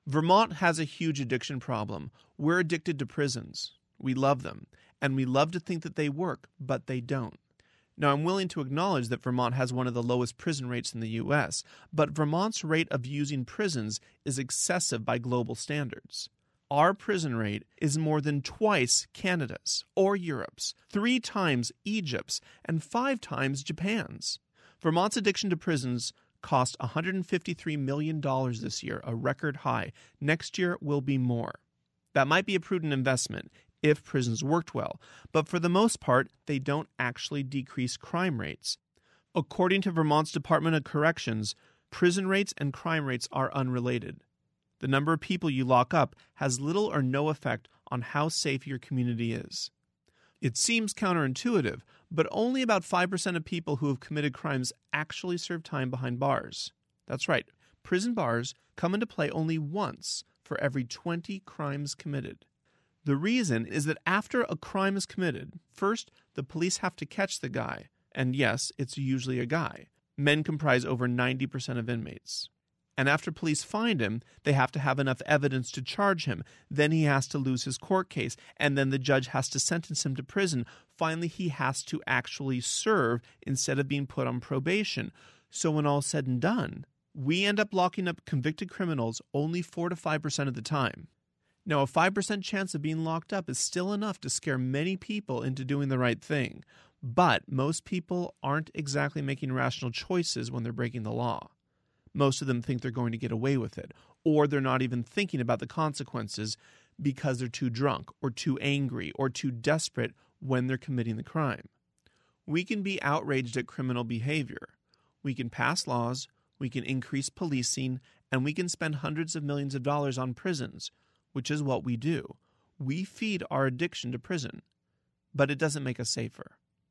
Vermont has a huge addiction problem. We're addicted to prisons. We love them, and we love to think that they work, but they don't. Now, I'm willing to acknowledge that Vermont has one of the lowest prison rates in the U.S., but Vermont's rate of using prisons is excessive by global standards. Our prison rate is more than twice Canada's or Europe's, 3 times Egypt's, and 5 times Japan's. Vermont's addiction to prisons cost $153 million this year, a record high. Next year will be more. That might be a prudent investment if prisons worked well, but for the most part, they don't actually decrease crime rates. According to Vermont's Department of Corrections, prison rates and crime rates are unrelated. The number of people you lock up has little or no effect on how safe your community is. It seems counterintuitive, but only about 5% of people who have committed crimes actually serve time behind bars. That's right, prison bars come into play only once for every 20 crimes committed. The reason is that after a crime is committed, first, the police have to catch the guy. And yes, it's usually a guy. Men comprise over 90% of inmates. And after police find him, they have to have enough evidence to charge him. Then he has to lose his court case, and then the judge has to sentence him to prison. Finally, he has to actually serve instead of being put on probation. So when all's said and done, we end up locking up convicted criminals only 4 to 5% of the time. Now, a 5% chance of being locked up is still enough to scare many people into doing the right thing. But most people aren't exactly making rational choices when they're breaking the law. Most of them think they're going to get away with it, or they're not even thinking about the consequences because they're too drunk or too angry or too desperate when they're committing the crime. We can be outraged at criminal behavior. We can pass laws, we can increase policing, and we can spend hundreds of millions of dollars on prisons, which is what we do. We feed our addiction to prison, but it doesn't make us safer.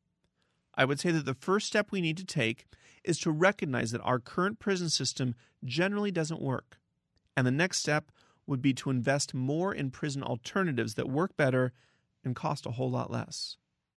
I would say that the first step we need to take is to recognize that our current prison system generally doesn't work. And the next step would be to invest more in prison alternatives that work better and cost a whole lot less.